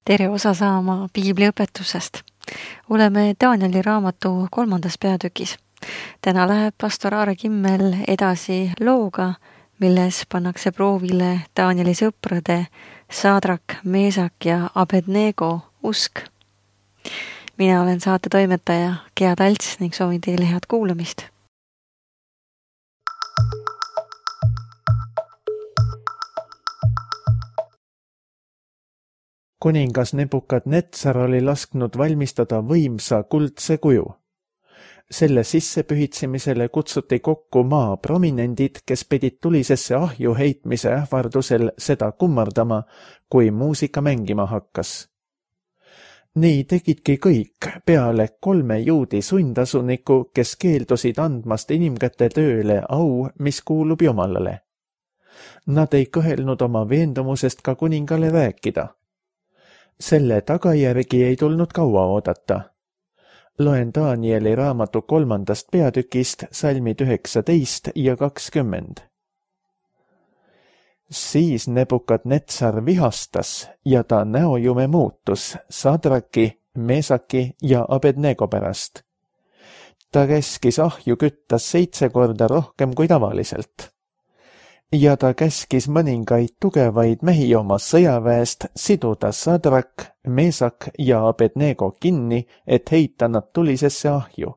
Tere osa saama piibliõpetusest. Oleme Danieli raamatu 3. peatükis. Täna läheb pastor Aare Kimmel edasi looga, milles pannakse proovile Danieli sõprade Sadrak, Meesak ja Abednego usk. Mina olen saate toimetaja Gea Talts ning soovin teile head kuulamist. Kuningas Nebukadnetsar oli lasknud valmistada võimsa kuldse kuju. Selle sissepühitsemisele kutsuti kokku maa prominendid, kes pidid tulisesse ahju heitmise ähvardusel seda kummardama, kui muusika mängima hakkas. Nii tegidki kõik peale 3 juudi sundasuniku, kes keeldusid andmast inimkäte tööle au, mis kuulub Jumalale. Nad ei kõhelnud oma veendumusest ka kuningale rääkida. Selle tagajärgi ei tulnud kaua oodata. Loen Danieli raamatu 3. peatükist salmid 19 ja 20. Siis Nebukadnetsar vihastas ja ta näojume muutus Sadraki, Meesaki ja Abednego pärast. Ta käskis ahju kütta 7 korda rohkem kui tavaliselt. Ja ta käskis mõningaid tugevaid mehi oma sõjaväest siduda Sadrak, Meesak ja Abednego kinni, et heita nad tulisesse ahju.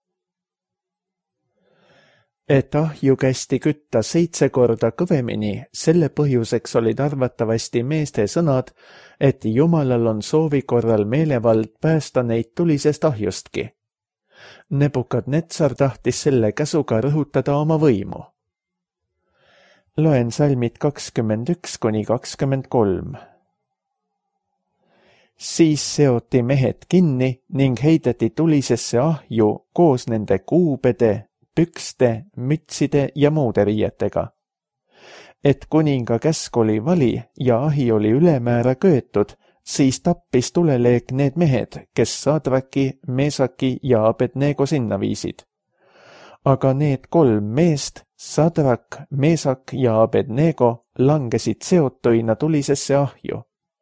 Et ahju kästi kütta 7 korda kõvemini, selle põhjuseks olid arvatavasti meeste sõnad, et Jumalal on soovi korral meelevald päästa neid tulisest ahjustki. Nebukadnetsar tahtis selle käsuga rõhutada oma võimu. Loen salmid 21–23. Siis seoti mehed kinni ning heideti tulisesse ahju koos nende kuubede, pükste, mütside ja muude riietega. Et kuninga käsk oli vali ja ahi oli ülemäära köetud, siis tappis tuleleek need mehed, kes Sadraki, Meesaki ja Abednego sinna viisid. Aga need 3 meest, Sadrak, Meesak ja Abednego, langesid seotuina tulisesse ahju.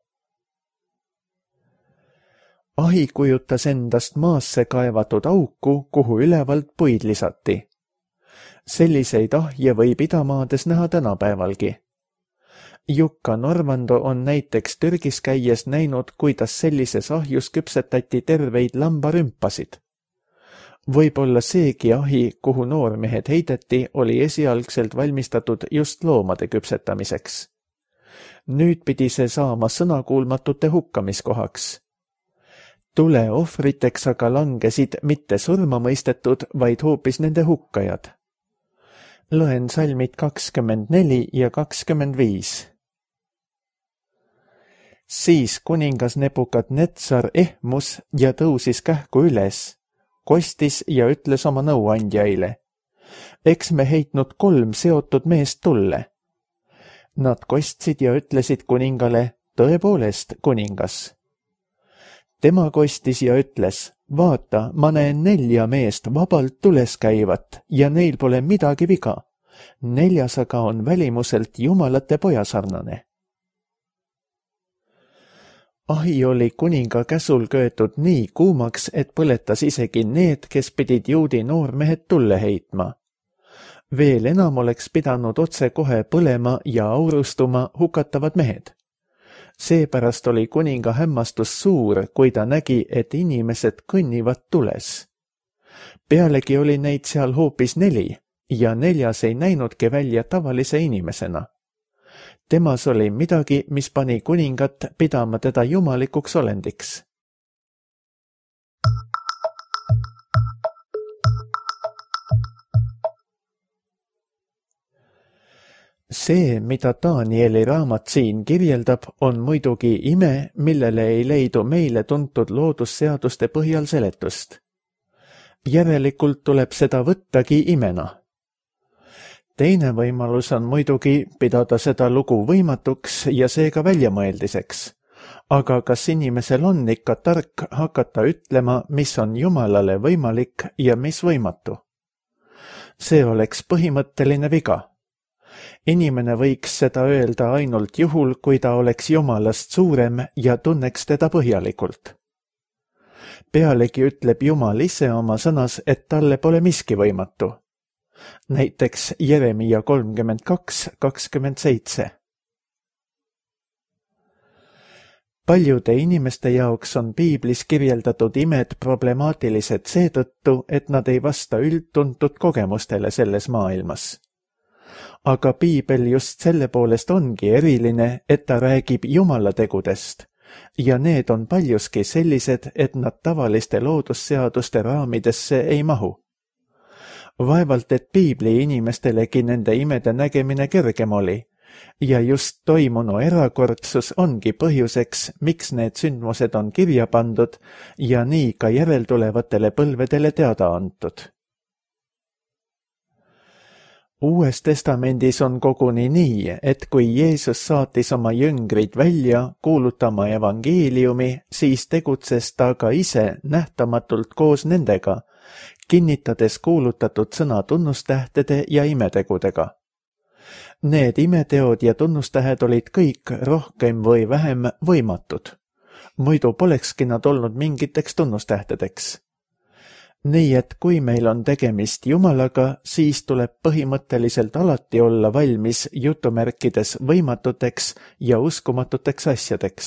Ahi kujutas endast maasse kaevatud auku, kuhu ülevalt puid lisati. Selliseid ahje võib idamaades näha tänapäevalgi. Jukka Norvando on näiteks Türgis käies näinud, kuidas sellises ahjus küpsetati terveid lambarümpasid. Võib-olla seegi ahi, kuhu noormehed heideti, oli esialgselt valmistatud just loomade küpsetamiseks. Nüüd pidi see saama sõnakuulmatute hukkamiskohaks. Tule ohvriteks aga langesid mitte surmamõistetud, vaid hoopis nende hukkajad. Loen salmid 24 ja 25. Siis kuningas Nebukadnetsar ehmus ja tõusis kähku üles, kostis ja ütles oma nõuandjaile. Eks me heitnud 3 seotud meest tulle. Nad kostsid ja ütlesid kuningale, tõepoolest, kuningas. Tema kostis ja ütles, vaata, ma näen 4 meest vabalt tules käivat ja neil pole midagi viga. 4 aga on välimuselt jumalate pojasarnane. Ahi oli kuninga käsul köetud nii kuumaks, et põletas isegi need, kes pidid juudi noormehed tulle heitma. Veel enam oleks pidanud otse kohe põlema ja aurustuma hukatavad mehed. Seepärast oli kuninga hämmastus suur, kui ta nägi, et inimesed kõnnivad tules. Pealegi oli neid seal hoopis 4 ja 4 ei näinudki välja tavalise inimesena. Temas oli midagi, mis pani kuningat pidama teda jumalikuks olendiks. See, mida Danieli raamat siin kirjeldab, on muidugi ime, millele ei leidu meile tuntud loodusseaduste põhjal seletust. Järelikult tuleb seda võttagi imena. Teine võimalus on muidugi pidada seda lugu võimatuks ja seega väljamõeldiseks. Aga kas inimesel on ikka tark hakata ütlema, mis on Jumalale võimalik ja mis võimatu? See oleks põhimõtteline viga. Inimene võiks seda öelda ainult juhul, kui ta oleks Jumalast suurem ja tunneks teda põhjalikult. Pealegi ütleb Jumal ise oma sõnas, et talle pole miski võimatu. Näiteks Jeremia 32:27. Paljude inimeste jaoks on piiblis kirjeldatud imed problemaatilised seetõttu, et nad ei vasta üldtuntud kogemustele selles maailmas. Aga piibel just selle poolest ongi eriline, et ta räägib Jumala tegudest ja need on paljuski sellised, et nad tavaliste loodusseaduste raamidesse ei mahu. Vaevalt, et piibli inimestelegi nende imede nägemine kergem oli ja just toimunu erakordsus ongi põhjuseks, miks need sündmused on kirja pandud ja nii ka järeltulevatele põlvedele teada antud. Uues testamendis on koguni nii, et kui Jeesus saatis oma jüngrid välja kuulutama evangeeliumi, siis tegutses ta ka ise nähtamatult koos nendega, kinnitades kuulutatud sõna tunnustähtede ja imetegudega. Need imeteod ja tunnustähed olid kõik rohkem või vähem võimatud. Muidu polekski nad olnud mingiteks tunnustähtedeks. Nii et kui meil on tegemist Jumalaga, siis tuleb põhimõtteliselt alati olla valmis jutumärkides võimatuteks ja uskumatuteks asjadeks.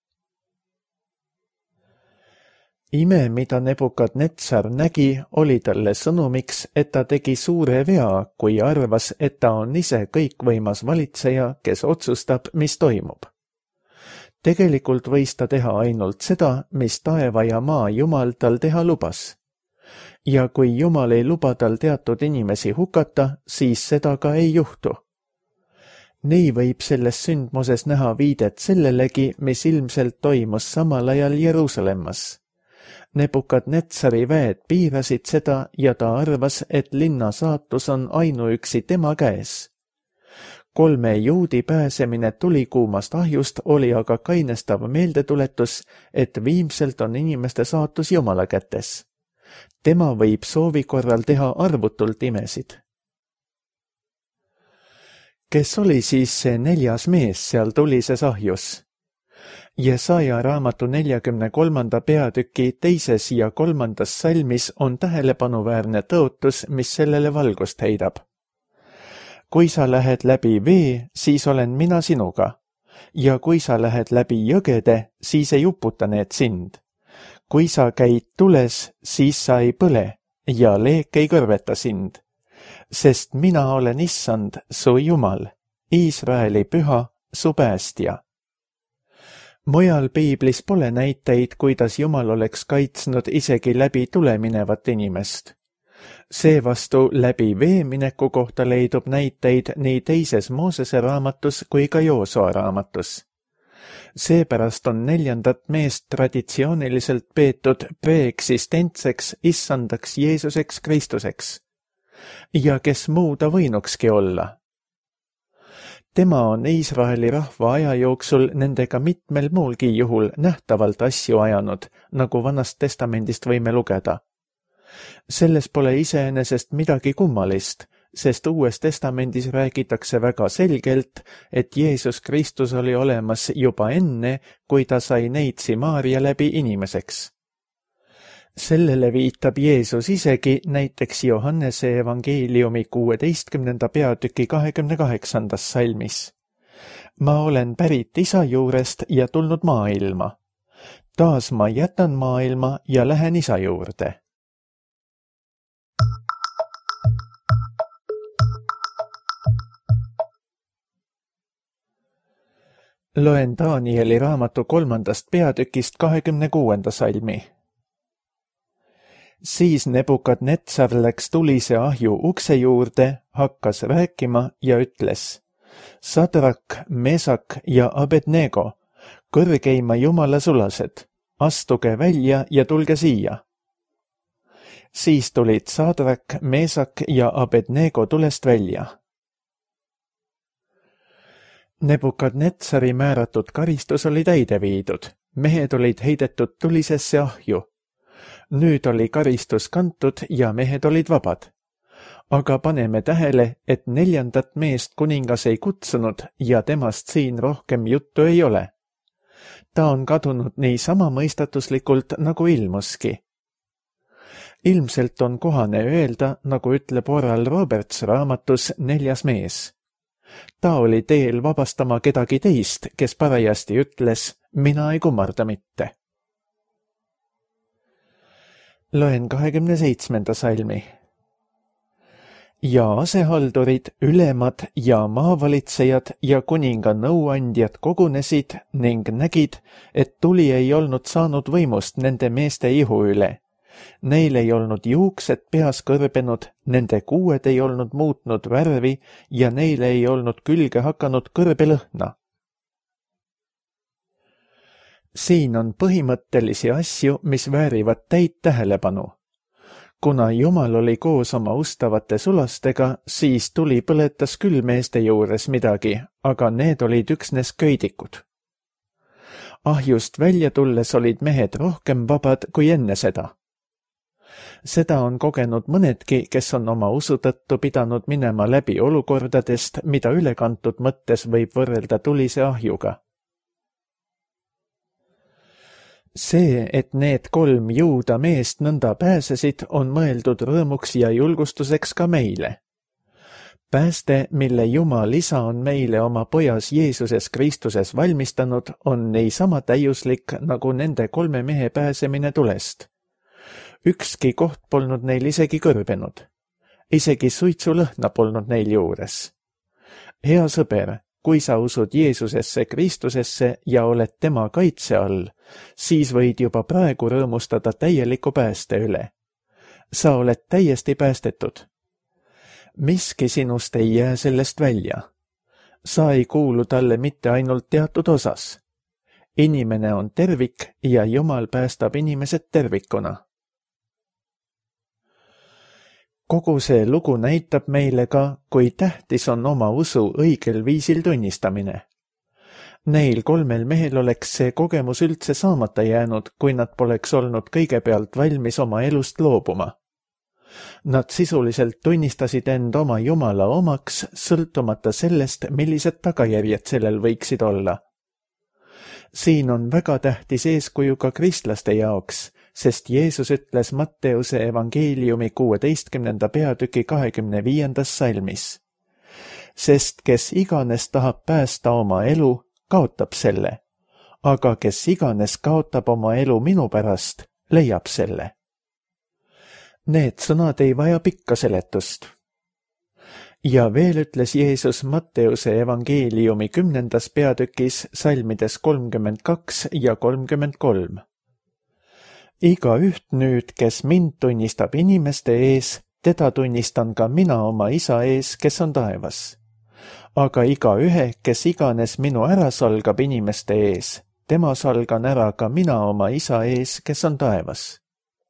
Ime, mida Nebukadnetsar nägi, oli talle sõnumiks, et ta tegi suure vea, kui arvas, et ta on ise kõikvõimas valitseja, kes otsustab, mis toimub. Tegelikult võis ta teha ainult seda, mis taeva ja maa Jumal tal teha lubas. Ja kui Jumal ei luba tal teatud inimesi hukata, siis seda ka ei juhtu. Nii võib selles sündmuses näha viidet sellelegi, mis ilmselt toimus samal ajal Jeruusalemmas. Nebukadnetsari väed piirasid seda ja ta arvas, et linna saatus on ainuüksi tema käes. 3 juudi pääsemine tulikuumast ahjust oli aga kainestav meeldetuletus, et viimselt on inimeste saatus Jumala kätes. Tema võib soovi korral teha arvutult imesid. Kes oli siis see 4. mees seal tulises ahjus? Jesaja raamatu 43. peatüki 2. ja 3. salmis on tähelepanuväärne tõotus, mis sellele valgust heidab. Kui sa lähed läbi vee, siis olen mina sinuga, ja kui sa lähed läbi jõgede, siis ei uputa need sind. Kui sa käid tules, siis sa ei põle ja leek ei kõrveta sind, sest mina olen Issand, su Jumal, Iisraeli püha, su päästja. Mujal piiblis pole näiteid, kuidas Jumal oleks kaitsnud isegi läbi tule minevat inimest. Seevastu läbi vee mineku kohta leidub näiteid nii 2. Moosese raamatus kui ka Joosua raamatus. Seepärast on 4. meest traditsiooniliselt peetud preeksistentseks issandaks Jeesuseks Kristuseks. Ja kes muu ta võinukski olla? Tema on Iisraeli rahva aja jooksul nendega mitmel muulgi juhul nähtavalt asju ajanud, nagu Vanast Testamendist võime lugeda. Selles pole iseenesest midagi kummalist, sest Uues Testamendis räägitakse väga selgelt, et Jeesus Kristus oli olemas juba enne, kui ta sai neitsi Maaria läbi inimeseks. Sellele viitab Jeesus isegi näiteks Johannese evangeeliumi 16. peatüki 28. salmis. Ma olen pärit isa juurest ja tulnud maailma. Taas ma jätan maailma ja lähen isa juurde. Loen Danieli raamatu 3. peatükist 26. salmi. Siis Nebukadnetsar läks tulise ahju ukse juurde, hakkas rääkima ja ütles: Sadrak, Mesak ja Abednego, kõrgeima Jumala sulased, astuge välja ja tulge siia. Siis tulid Sadrak, Mesak ja Abednego tulest välja. Nebukadnetsari määratud karistus oli täide viidud, mehed olid heidetud tulisesse ahju. Nüüd oli karistus kantud ja mehed olid vabad. aga paneme tähele, et 4. meest kuningas ei kutsunud ja temast siin rohkem juttu ei ole. Ta on kadunud niisama mõistatuslikult, nagu ilmuski. Ilmselt on kohane öelda, nagu ütleb Oral Roberts raamatus 4. mees. Ta oli teel vabastama kedagi teist, kes parajasti ütles, mina ei kummarda mitte. Loen 27. salmi. Ja asehaldurid, ülemad ja maavalitsejad ja kuninga nõuandjad kogunesid ning nägid, et tuli ei olnud saanud võimust nende meeste ihu üle. Neil ei olnud juuksed peas kõrbenud, nende kuued ei olnud muutnud värvi ja neile ei olnud külge hakanud kõrbelõhna. Siin on põhimõttelisi asju, mis väärivad täit tähelepanu. Kuna Jumal oli koos oma ustavate sulastega, siis tuli põletas küll meeste juures midagi, aga need olid üksnes köidikud. Ahjust välja tulles olid mehed rohkem vabad kui enne seda. Seda on kogenud mõnedki, kes on oma usu tõttu pidanud minema läbi olukordadest, mida ülekantud mõttes võib võrrelda tulise ahjuga. See, et need 3 juuda meest nõnda pääsesid, on mõeldud rõõmuks ja julgustuseks ka meile. Pääste, mille Jumal isa on meile oma pojas Jeesuses Kristuses valmistanud, on niisama täiuslik nagu nende 3 mehe pääsemine tulest. Ükski koht polnud neil isegi kõrbenud. Isegi suitsulõhna polnud neil juures. Hea sõber, kui sa usud Jeesusesse Kristusesse ja oled tema kaitse all, siis võid juba praegu rõõmustada täieliku pääste üle. Sa oled täiesti päästetud. Miski sinust ei jää sellest välja. Sa ei kuulu talle mitte ainult teatud osas. Inimene on tervik ja Jumal päästab inimesed tervikuna. Kogu see lugu näitab meile ka, kui tähtis on oma usu õigel viisil tunnistamine. Neil 3 mehel oleks see kogemus üldse saamata jäänud, kui nad poleks olnud kõigepealt valmis oma elust loobuma. Nad sisuliselt tunnistasid end oma Jumala omaks, sõltumata sellest, millised tagajärjed sellel võiksid olla. Siin on väga tähtis eeskuju ka kristlaste jaoks, sest Jeesus ütles Matteuse evangeeliumi 16. peatüki 25. salmis. Sest kes iganes tahab päästa oma elu, kaotab selle, aga kes iganes kaotab oma elu minu pärast, leiab selle. Need sõnad ei vaja pikka seletust. Ja veel ütles Jeesus Matteuse evangeeliumi 10. peatükis salmides 32 ja 33. Igaüht nüüd, kes mind tunnistab inimeste ees, teda tunnistan ka mina oma isa ees, kes on taevas. Aga igaühe, kes iganes minu ära salgab inimeste ees, tema salgan ära ka mina oma isa ees, kes on taevas.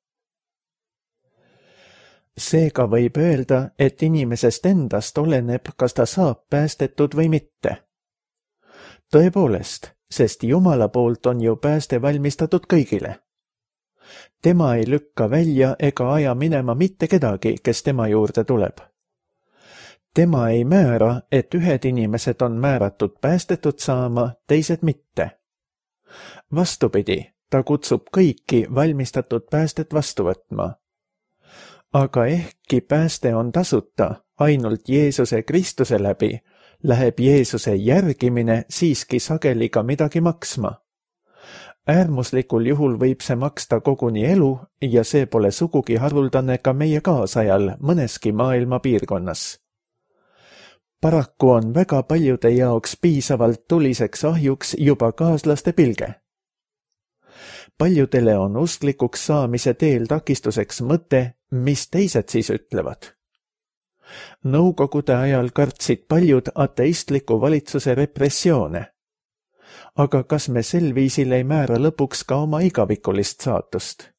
Seega võib öelda, et inimesest endast oleneb, kas ta saab päästetud või mitte. Tõepoolest, sest Jumala poolt on ju pääste valmistatud kõigile. Tema ei lükka välja ega aja minema mitte kedagi, kes tema juurde tuleb. Tema ei määra, et ühed inimesed on määratud päästetud saama, teised mitte. Vastupidi, ta kutsub kõiki valmistatud päästet vastu võtma. Aga ehkki pääste on tasuta ainult Jeesuse Kristuse läbi, läheb Jeesuse järgimine siiski sageli ka midagi maksma. Äärmuslikul juhul võib see maksta koguni elu ja see pole sugugi haruldane ka meie kaasajal mõneski maailma piirkonnas. Paraku on väga paljude jaoks piisavalt tuliseks ahjuks juba kaaslaste pilge. Paljudele on usklikuks saamise teel takistuseks mõte, mis teised siis ütlevad. Nõukogude ajal kartsid paljud ateistliku valitsuse repressioone. Aga kas me sel viisil ei määra lõpuks ka oma igavikulist saatust?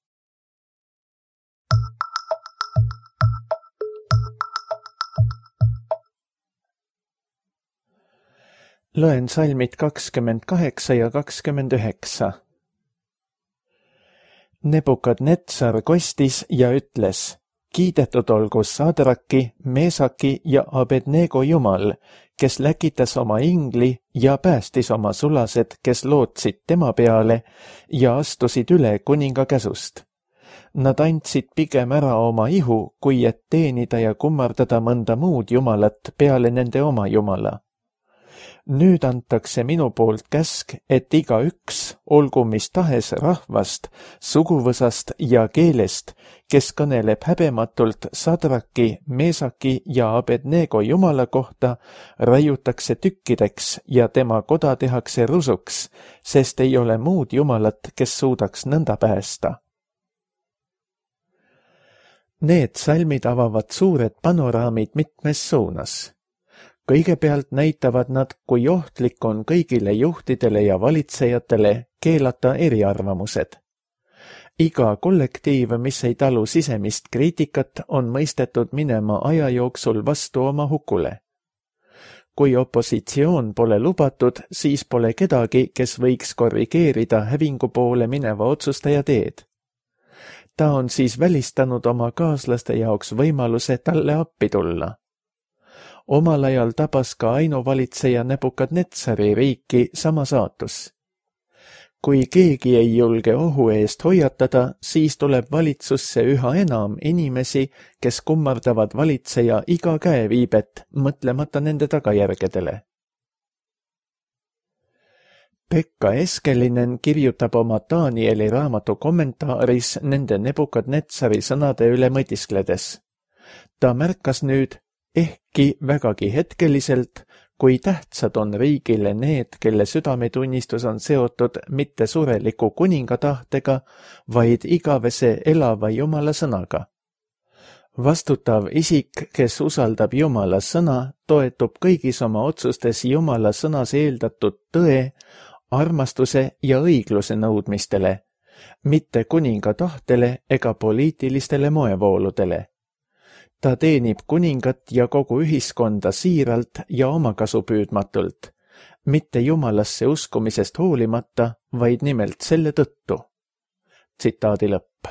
Loen salmid 28 ja 29. Nebukadnetsar kostis ja ütles, Kiidetud olgu Sadraki, Meesaki ja Abednego Jumal, kes läkitas oma ingli ja päästis oma sulased, kes lootsid tema peale ja astusid üle kuninga käsust. Nad andsid pigem ära oma ihu, kui et teenida ja kummardada mõnda muud jumalat peale nende oma jumala. Nüüd antakse minu poolt käsk, et igaüks, olgu mis tahes rahvast, suguvõsast ja keelest, kes kõneleb häbematult Sadraki, Meesaki ja Abednego jumala kohta, raiutakse tükkideks ja tema koda tehakse rusuks, sest ei ole muud jumalat, kes suudaks nõnda päästa. Need salmid avavad suured panoraamid mitmes suunas. Kõigepealt näitavad nad, kui ohtlik on kõigile juhtidele ja valitsejatele keelata eriarvamused. Iga kollektiiv, mis ei talu sisemist kriitikat, on mõistetud minema aja jooksul vastu oma hukule. Kui opositsioon pole lubatud, siis pole kedagi, kes võiks korrigeerida hävingu poole mineva otsustaja teed. Ta on siis välistanud oma kaaslaste jaoks võimaluse talle appi tulla. Omal ajal tabas ka ainuvalitseja Nebukadnetsari riiki sama saatus. Kui keegi ei julge ohu eest hoiatada, siis tuleb valitsusse üha enam inimesi, kes kummardavad valitseja iga käeviibet, mõtlemata nende tagajärgedele. Pekka Eskelinen kirjutab oma Danieli raamatu kommentaaris nende Nebukadnetsari sõnade üle mõtiskledes. Ta märkas nüüd, ehkki vägagi hetkeliselt, kui tähtsad on riigile need, kelle südametunnistus on seotud mitte sureliku kuninga tahtega, vaid igavese elava Jumala sõnaga. Vastutav isik, kes usaldab Jumala sõna, toetub kõigis oma otsustes Jumala sõnas eeldatud tõe, armastuse ja õigluse nõudmistele, mitte kuninga tahtele ega poliitilistele moevooludele. Ta teenib kuningat ja kogu ühiskonda siiralt ja omakasupüüdmatult, mitte Jumalasse uskumisest hoolimata, vaid nimelt selle tõttu. Tsitaadi lõpp.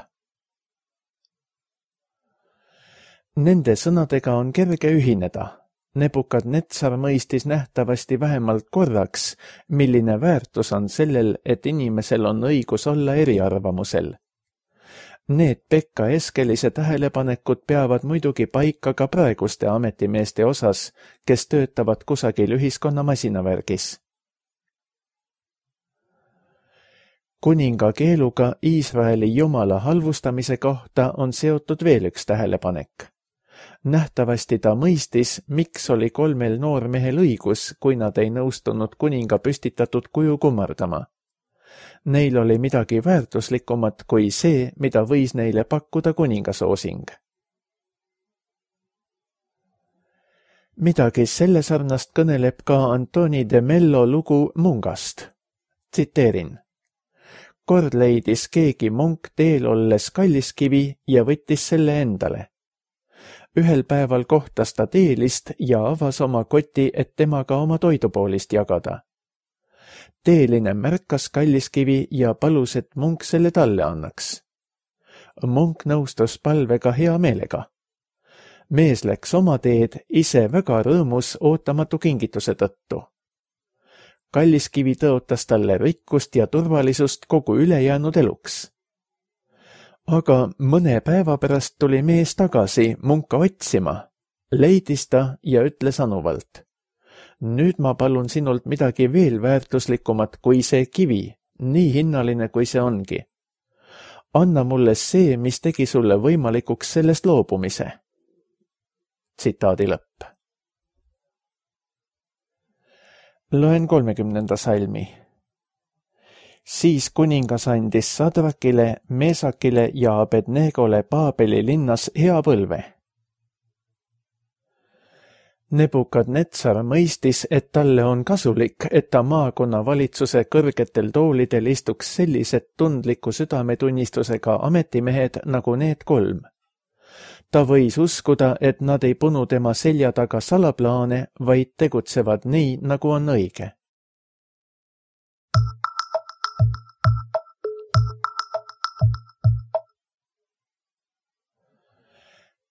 Nende sõnadega on kerge ühineda. Nebukadnetsar mõistis nähtavasti vähemalt korraks, milline väärtus on sellel, et inimesel on õigus olla eriarvamusel. Need Pekka Eskelise tähelepanekud peavad muidugi paika ka praeguste ametimeeste osas, kes töötavad kusagil ühiskonna masinavärgis. Kuninga keeluga Iisraeli Jumala halvustamise kohta on seotud veel üks tähelepanek. Nähtavasti ta mõistis, miks oli 3 noormehel õigus, kui nad ei nõustunud kuninga püstitatud kuju kummardama. Neil oli midagi väärtuslikumat kui see, mida võis neile pakkuda kuningasoosing. Midagi selle sarnast kõneleb ka Antoni de Mello lugu Mungast. Tsiteerin. Kord leidis keegi munk teel olles kalliskivi ja võttis selle endale. Ühel päeval kohtas ta teelist ja avas oma koti, et temaga oma toidupoolist jagada. Teeline märkas kalliskivi ja palus, et munk selle talle annaks. Munk nõustus palvega hea meelega. Mees läks oma teed, ise väga rõõmus ootamatu kingituse tõttu. Kalliskivi tõotas talle rikkust ja turvalisust kogu ülejäänud eluks. Aga mõne päeva pärast tuli mees tagasi munka otsima, leidis ta ja ütles anuvalt. Nüüd ma palun sinult midagi veel väärtuslikumat kui see kivi, nii hinnaline kui see ongi. Anna mulle see, mis tegi sulle võimalikuks sellest loobumise. Tsitaadi lõpp. Loen 30. salmi. Siis kuningas andis Sadrakile, Meesakile ja Abednegole Paabeli linnas hea põlve. Nebukadnetsar mõistis, et talle on kasulik, et ta maakonna valitsuse kõrgetel toolidel istuks sellised tundliku südametunnistusega ametimehed nagu need 3. Ta võis uskuda, et nad ei punu tema selja taga salaplaane, vaid tegutsevad nii, nagu on õige.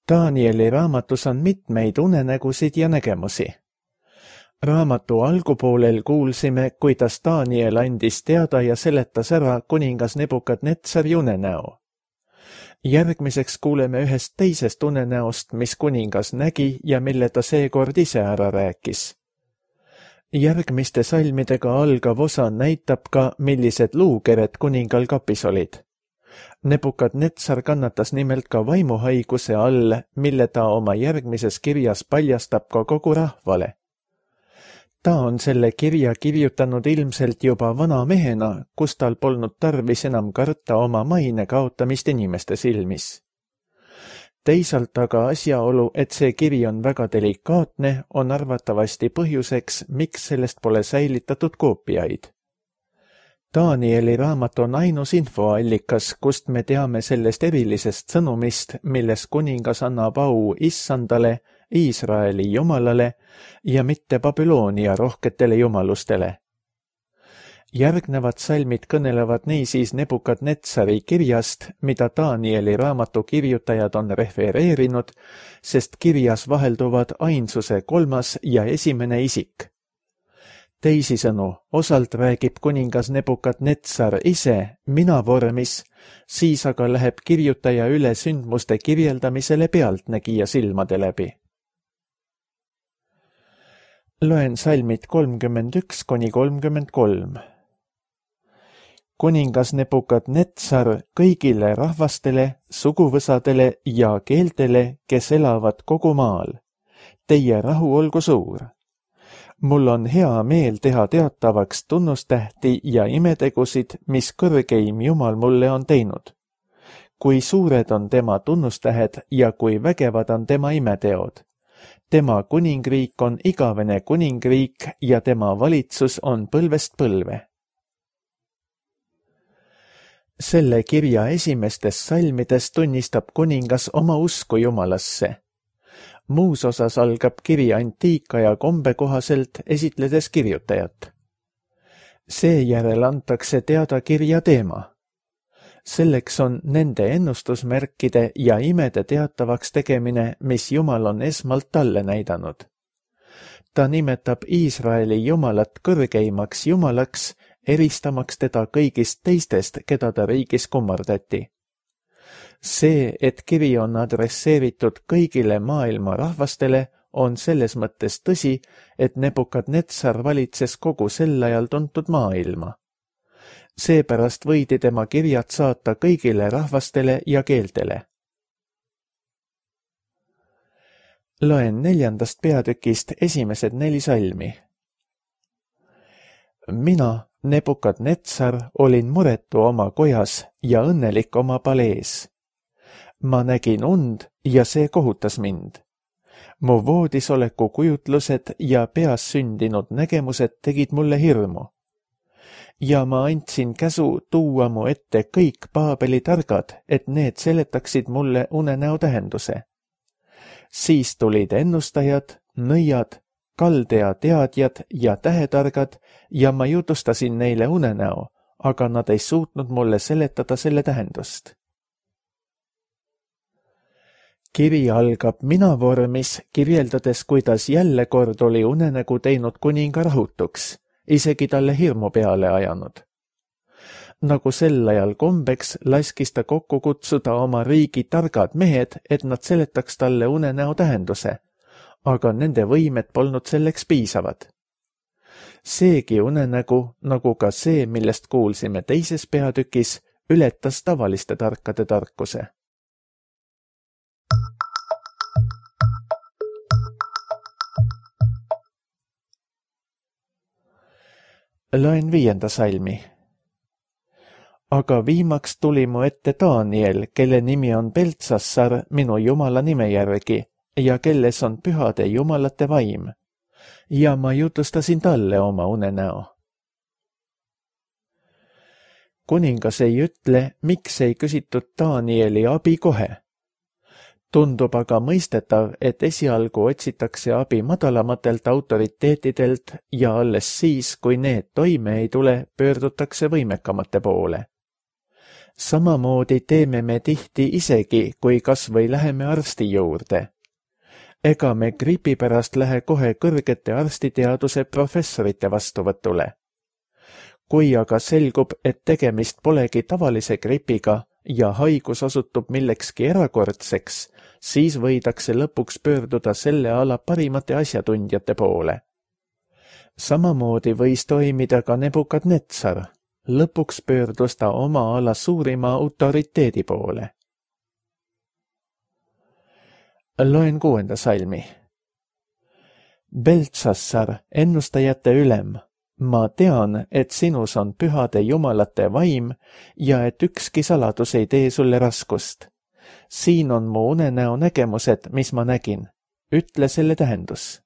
Danieli raamatus on mitmeid unenägusid ja nägemusi. Raamatu algupoolel kuulsime, kuidas Daniel andis teada ja seletas ära kuningas Nebukadnetsari unenäo. Järgmiseks kuuleme ühest teisest unenäost, mis kuningas nägi ja mille ta seekord ise ära rääkis. Järgmiste salmidega algav osa näitab ka, millised luukered kuningal kapis olid. Nebukadnetsar kannatas nimelt ka vaimuhaiguse all, mille ta oma järgmises kirjas paljastab ka kogu rahvale. Ta on selle kirja kirjutanud ilmselt juba vana mehena, kus tal polnud tarvis enam karta oma maine kaotamist inimeste silmis. Teisalt aga asjaolu, et see kiri on väga delikaatne, on arvatavasti põhjuseks, miks sellest pole säilitatud koopiaid. Danieli raamat on ainus infoallikas, kust me teame sellest erilisest sõnumist, milles kuningas annab au Issandale, Iisraeli jumalale ja mitte Babyloonia rohketele jumalustele. Järgnevad salmid kõnelevad niisiis Nebukadnetsari kirjast, mida Danieli raamatu kirjutajad on refereerinud, sest kirjas vahelduvad ainsuse 3. ja 1. isik. Teisisõnu, osalt räägib kuningas Nebukadnetsar ise mina vormis, siis aga läheb kirjutaja üle sündmuste kirjeldamisele pealtnägija silmade läbi. Loen salmid 31–33. Kuningas Nebukadnetsar kõigile rahvastele, suguvõsadele ja keeltele, kes elavad kogu maal. Teie rahu olgu suur. Mul on hea meel teha teatavaks tunnustähti ja imetegusid, mis kõrgeim Jumal mulle on teinud. Kui suured on tema tunnustähed ja kui vägevad on tema imeteod. Tema kuningriik on igavene kuningriik ja tema valitsus on põlvest põlve. Selle kirja esimestes salmides tunnistab kuningas oma usku Jumalasse. Muus osas algab kiri antiikaja kombe kohaselt esitledes kirjutajat. Seejärel antakse teada kirja teema. Selleks on nende ennustusmärkide ja imede teatavaks tegemine, mis Jumal on esmalt talle näidanud. Ta nimetab Iisraeli Jumalat kõrgeimaks Jumalaks, eristamaks teda kõigist teistest, keda ta riigis kummardati. See, et kiri on adresseeritud kõigile maailma rahvastele, on selles mõttes tõsi, et Nebukadnetsar valitses kogu sel ajal tuntud maailma. Seepärast võidi tema kirjad saata kõigile rahvastele ja keeltele. Loen 4. peatükist esimesed 4 salmi. Mina, Nebukadnetsar, olin muretu oma kojas ja õnnelik oma palees. Ma nägin und ja see kohutas mind. Mu voodisoleku kujutlused ja peas sündinud nägemused tegid mulle hirmu. Ja ma andsin käsu tuua mu ette kõik Paabeli targad, et need seletaksid mulle unenäo tähenduse. Siis tulid ennustajad, nõiad, kaldea teadjad ja tähetargad ja ma jutustasin neile unenäo, aga nad ei suutnud mulle seletada selle tähendust. Kiri algab mina vormis, kirjeldades, kuidas jälle kord oli unenägu teinud kuninga rahutuks, isegi talle hirmu peale ajanud. Nagu sel ajal kombeks, laskis ta kokku kutsuda oma riigi targad mehed, et nad seletaks talle unenäo tähenduse, aga nende võimed polnud selleks piisavad. Seegi unenägu, nagu ka see, millest kuulsime teises peatükis, ületas tavaliste tarkade tarkuse. Loen 5. salmi. Aga viimaks tuli mu ette Daniel, kelle nimi on Beltsassar minu Jumala nime järgi ja kelles on pühade jumalate vaim. Ja ma jutustasin talle oma unenäo. Kuningas ei ütle, miks ei küsitud Danieli abi kohe. Tundub aga mõistetav, et esialgu otsitakse abi madalamatelt autoriteetidelt ja alles siis, kui need toime ei tule, pöördutakse võimekamate poole. Samamoodi teeme me tihti isegi, kui kas või läheme arsti juurde. Ega me gripi pärast lähe kohe kõrgete arstiteaduse professorite vastuvõtule. Kui aga selgub, et tegemist polegi tavalise gripiga ja haigus osutub millekski erakordseks, siis võidakse lõpuks pöörduda selle ala parimate asjatundjate poole. Samamoodi võis toimida ka Nebukadnetsar. Lõpuks pöördus ta oma ala suurima autoriteedi poole. Loen 6. salmi. Beltsassar, ennustajate ülem, ma tean, et sinus on pühade jumalate vaim ja et ükski saladus ei tee sulle raskust. Siin on mu unenäo nägemused, mis ma nägin. Ütle selle tähendus.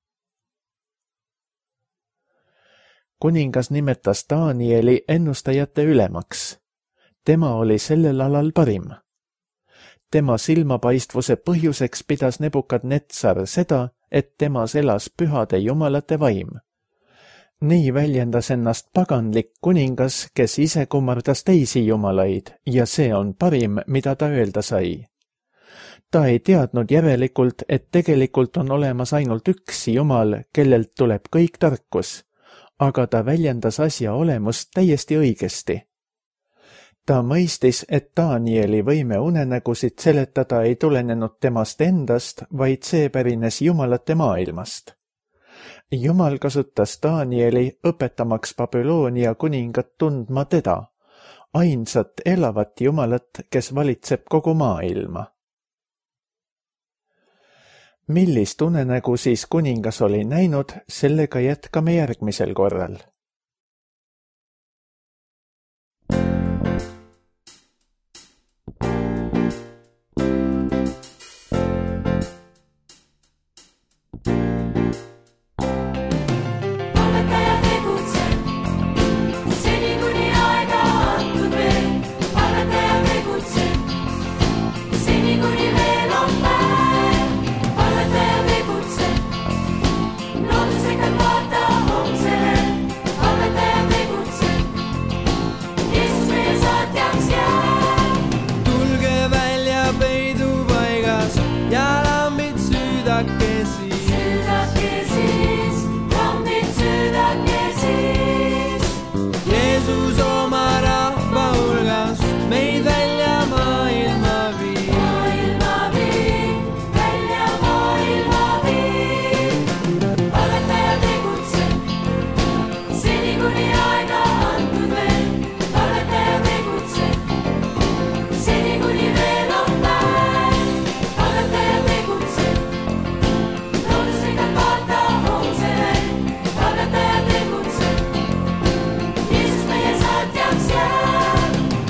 Kuningas nimetas Danieli ennustajate ülemaks. Tema oli sellel alal parim. Tema silmapaistvuse põhjuseks pidas Nebukadnetsar seda, et temas elas pühade jumalate vaim. Nii väljendas ennast paganlik kuningas, kes ise kummardas teisi jumalaid ja see on parim, mida ta öelda sai. Ta ei teadnud järelikult, et tegelikult on olemas ainult üks jumal, kellelt tuleb kõik tarkus, aga ta väljendas asja olemust täiesti õigesti. Ta mõistis, et Danieli võime unenägusid seletada ei tulenenud temast endast, vaid see pärines jumalate maailmast. Jumal kasutas Danieli õpetamaks Babyloonia kuningat tundma teda, ainsat elavat jumalat, kes valitseb kogu maailma. Millist unenägu siis kuningas oli näinud, sellega jätkame järgmisel korral.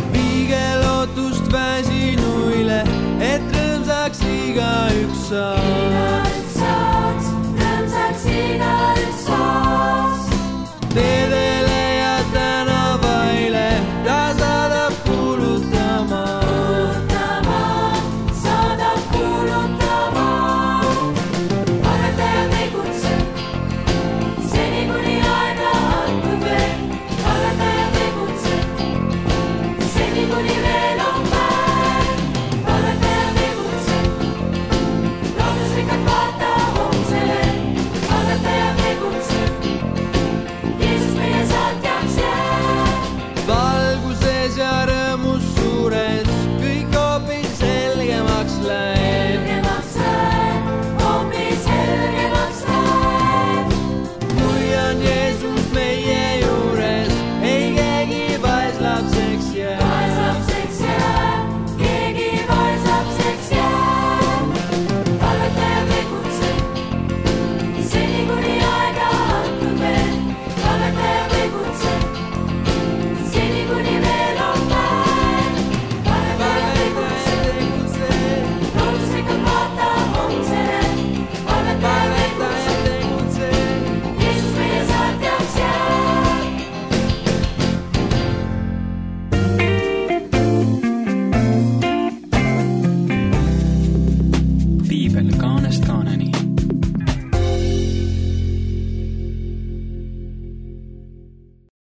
Igaüks saab